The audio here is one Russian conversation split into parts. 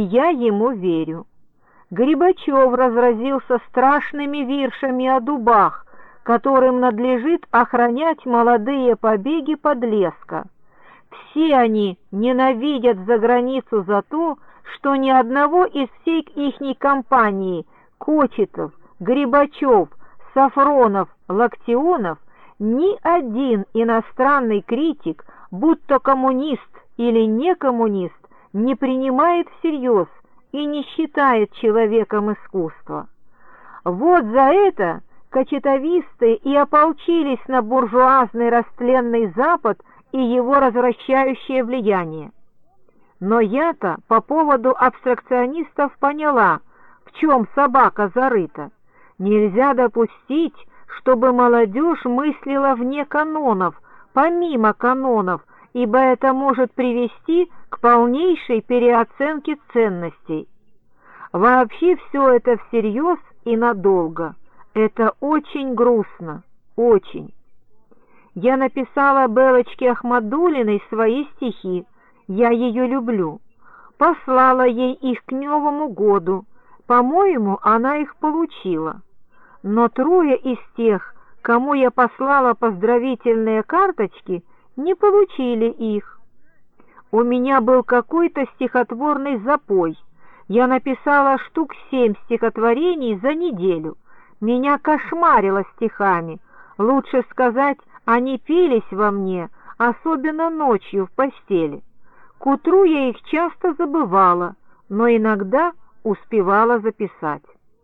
я ему верю. Грибачев разразился страшными виршами о дубах, которым надлежит охранять молодые побеги подлеска. Все они ненавидят за границу за то, что ни одного из всей ихней компании Кочетов, Грибачев, Сафронов, Локтионов ни один иностранный критик, будто коммунист или не коммунист, не принимает всерьез и не считает человеком искусства. Вот за это кочетовисты и ополчились на буржуазный растленный Запад и его развращающее влияние. Но я-то по поводу абстракционистов поняла, в чем собака зарыта. Нельзя допустить, чтобы молодежь мыслила вне канонов, помимо канонов, ибо это может привести к полнейшей переоценке ценностей. Вообще все это всерьез и надолго. Это очень грустно, очень. Я написала Белочке Ахмадуллиной свои стихи, я ее люблю. Послала ей их к Новому году, по-моему, она их получила. Но трое из тех, кому я послала поздравительные карточки, не получили их. У меня был какой-то стихотворный запой. Я написала штук 7 стихотворений за неделю. Меня кошмарило стихами. Лучше сказать, они пелись во мне, особенно ночью в постели. К утру я их часто забывала, но иногда успевала записать.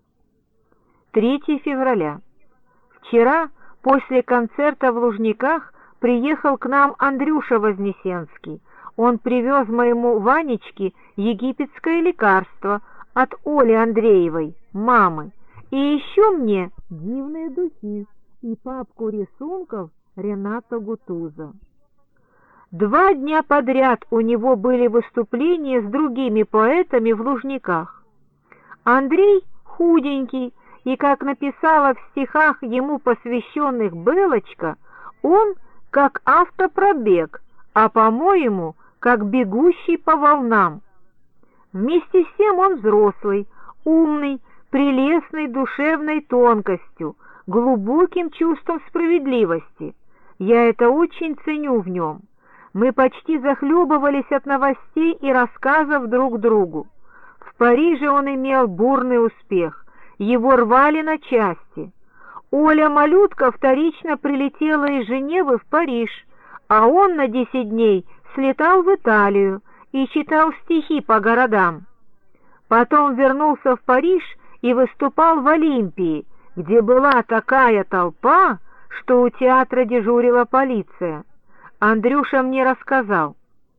3 февраля. Вчера, после концерта в Лужниках, приехал к нам Андрюша Вознесенский. Он привез моему Ванечке египетское лекарство от Оли Андреевой, мамы, и еще мне дивные духи и папку рисунков Рената Гутуза. 2 дня подряд у него были выступления с другими поэтами в Лужниках. Андрей худенький, и, как написала в стихах ему посвященных Белочка, он как автопробег, а, по-моему, как бегущий по волнам. Вместе с тем он взрослый, умный, прелестной душевной тонкостью, глубоким чувством справедливости. Я это очень ценю в нем. Мы почти захлебывались от новостей и рассказов друг другу. В Париже он имел бурный успех, его рвали на части. Оля-малютка вторично прилетела из Женевы в Париж, а он на 10 дней слетал в Италию и читал стихи по городам. Потом вернулся в Париж и выступал в Олимпии, где была такая толпа, что у театра дежурила полиция. Андрюша мне рассказал.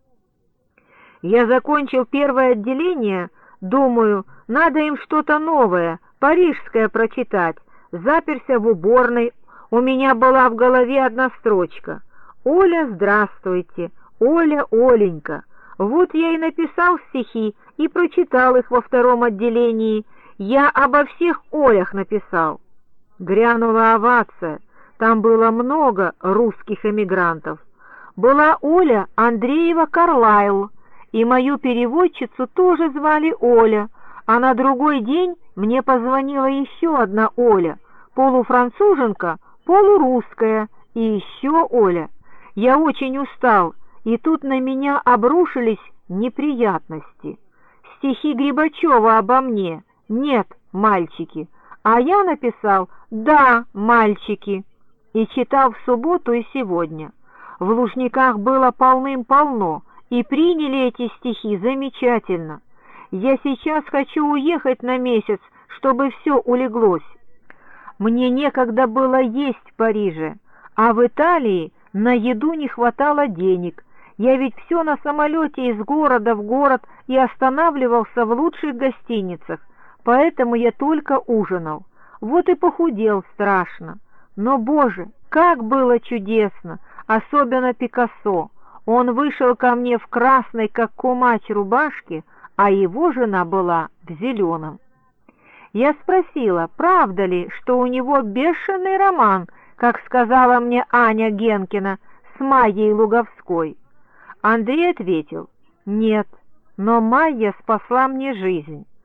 Я закончил первое отделение, думаю, надо им что-то новое, парижское прочитать. Заперся в уборной, у меня была в голове одна строчка: «Оля, здравствуйте, Оля, Оленька». Вот я и написал стихи и прочитал их во втором отделении. Я обо всех Олях написал. Грянула овация, там было много русских эмигрантов. Была Оля Андреева Карлайл, и мою переводчицу тоже звали Оля, а на другой день мне позвонила еще одна Оля, полуфранцуженка, полурусская, и еще Оля. Я очень устал, и тут на меня обрушились неприятности. Стихи Грибачева обо мне: «Нет, мальчики», а я написал «Да, мальчики», и читал в субботу и сегодня. В Лужниках было полным-полно, и приняли эти стихи замечательно. Я сейчас хочу уехать на месяц, чтобы все улеглось. Мне некогда было есть в Париже, а в Италии на еду не хватало денег. Я ведь все на самолете из города в город и останавливался в лучших гостиницах, поэтому я только ужинал. Вот и похудел страшно. Но, Боже, как было чудесно, особенно Пикассо. Он вышел ко мне в красной, как кумач, рубашке, а его жена была в зеленом. Я спросила, правда ли, что у него бешеный роман, как сказала мне Аня Генкина, с Майей Луговской. Андрей ответил: «Нет, но Майя спасла мне жизнь.